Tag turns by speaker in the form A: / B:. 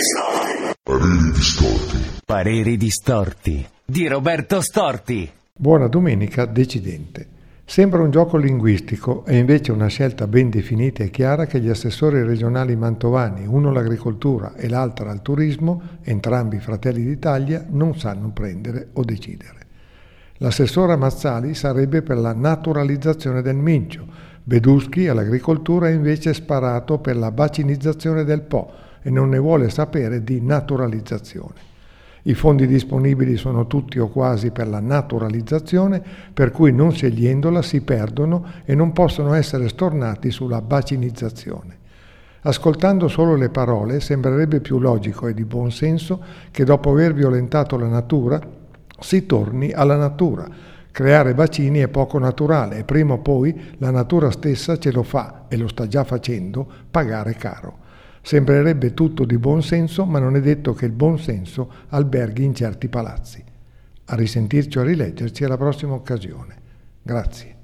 A: Pareri distorti.
B: Pareri distorti di Roberto Storti.
C: Buona domenica, decidente. Sembra un gioco linguistico, è invece una scelta ben definita e chiara che gli assessori regionali mantovani, uno all'agricoltura e l'altro al turismo, entrambi Fratelli d'Italia, non sanno prendere o decidere. L'assessora Mazzali sarebbe per la naturalizzazione del mincio, Beduschi all'agricoltura è invece sparato per la vacinizzazione del Po e non ne vuole sapere di naturalizzazione. I fondi disponibili sono tutti o quasi per la naturalizzazione, per cui non scegliendola si perdono e non possono essere stornati sulla vacinizzazione. Ascoltando solo le parole sembrerebbe più logico e di buon senso che dopo aver violentato la natura si torni alla natura. Creare vaccini è poco naturale e prima o poi la natura stessa ce lo fa, e lo sta già facendo, pagare caro. Sembrerebbe tutto di buon senso, ma non è detto che il buon senso alberghi in certi palazzi. A risentirci o a rileggerci alla prossima occasione. Grazie.